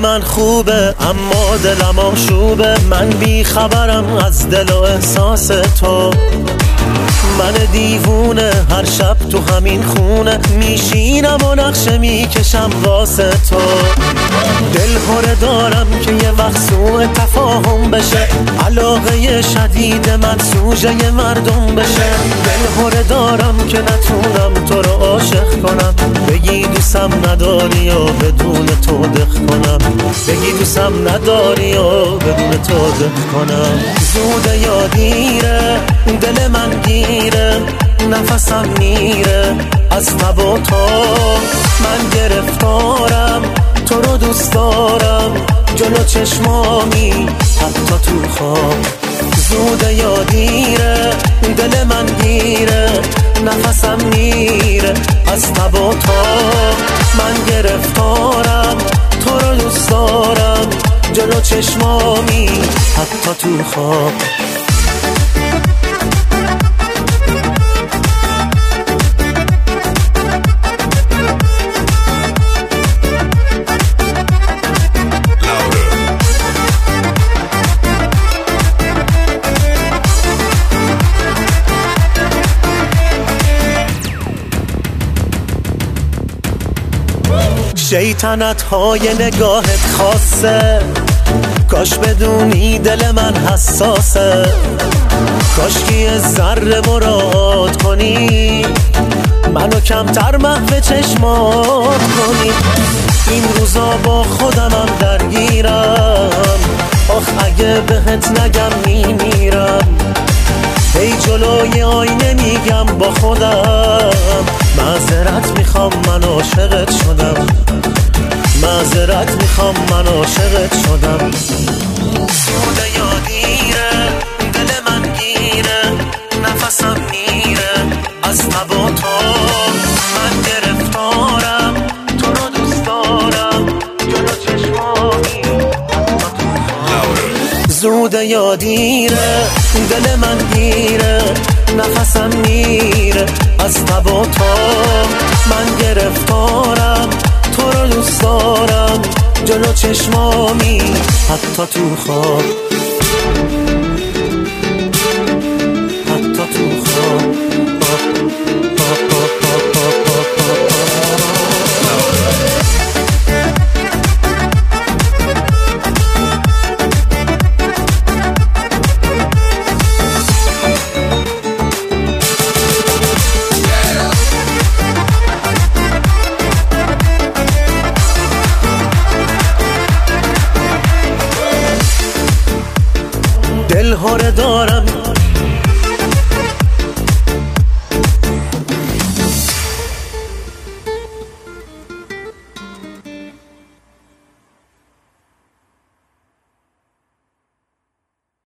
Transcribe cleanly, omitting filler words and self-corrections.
من خوبه اما دلم آشوبه. من بی خبرم از دل و احساس تو، من دیوونه هر شب تو همین خونه میشینم و نقشه میکشم واسه تو. دل هره دارم که یه وقت سوء تفاهم بشه، علاقه شدید من سوژه مردم بشه. دل هره دارم که نتونم تو رو عاشق کنم، بگی دوستم نداری و بدون تو دق کنم، بگی دوستم نداری و بدون تو دق کنم. زوده یا دیره دل من گیره، نفسم میره از تب و تو. من گرفتارم تو رو دوست دارم، جلو چشمامی حتی تو خواب. زوده یا دیره دل من گیره، نفسم میره از تب و تو. من گرفتارم تو رو دوست دارم، جلو چشمامی حتی تو خواب. شیطنت های نگاهت خاصه، کاش بدونی دل من حساسه. کاش که یه ذره مراد کنی، منو کمتر محو چشمات کنی. این روزا با خودمم درگیرم، آخ اگه بهت نگم میمیرم. هی جلوی آینه میگم با خودم، معذرت میخوام من عاشقت شدم، معذرت میخوام من عاشقت شدم. زوده یا دیره دل من گیره، نفسم میره از تب و تو. من گرفتارم تو رو دوست دارم، جلو چشمانی. زوده یا دیره دل من گیره، نفسم میره از تب و تو. من گرفتارم تو رو دوست دارم، جلو چشمامی حتی تو خواب، حتی تو خواب. دل هره دارم